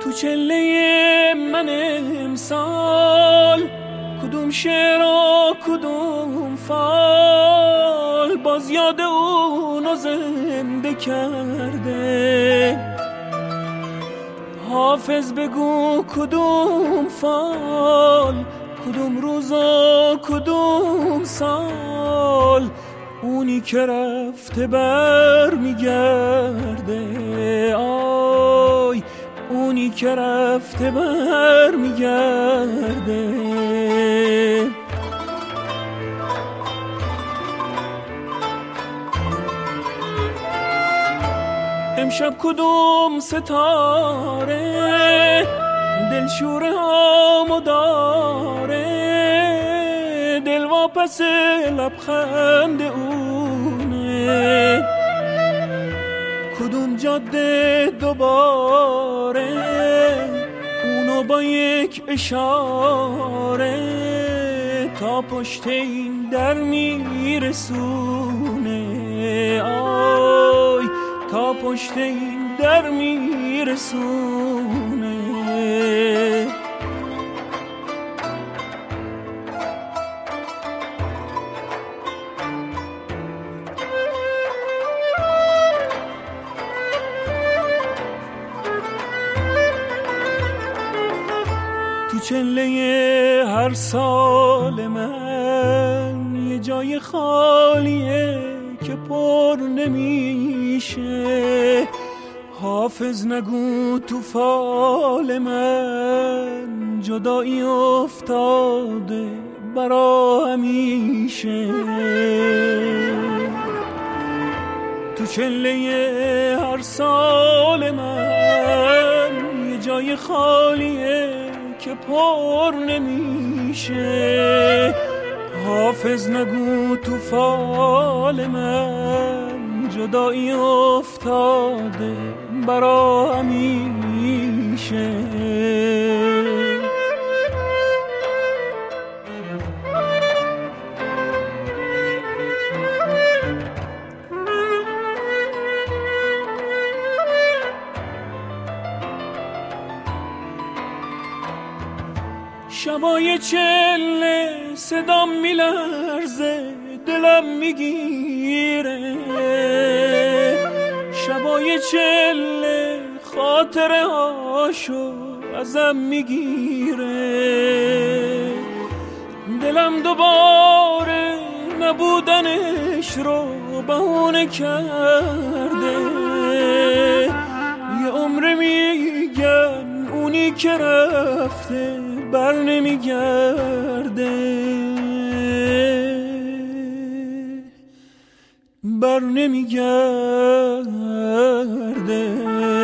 تو چله من امسال کدوم شعر و کدوم فال باز یاد اونو زنده کرده. حافظ بگو کدوم فال، کدوم روز و کدوم سال، اونی که رفته بر میگرده. آی اونی که رفته بر میگرده. امشب کدوم ستاره دلشوره هامو داره، دل واپس لبخند اونه. کدوم جاده دوباره اونو با یک اشاره تا پشت این در میرسونه. آی تا پشت این در میرسونه. تو چله هر سال من یه جای خالیه که پر نمیشه. حافظ نگو تو فال من جدایی افتاده برا همیشه. تو چله هر سال من یه جای خالیه که پر نمیشه. حافظ نگو تو فال من جدایی افتاده برا همیشه. شبای چله صدام میلرزه دلم میگیره. شبای چله خاطره هاشو ازم میگیره. دلم دوباره نبودنش رو بهونه کرده. یه عمر میگن اونی که رفته بر نمیگرده. بر نمیگرده.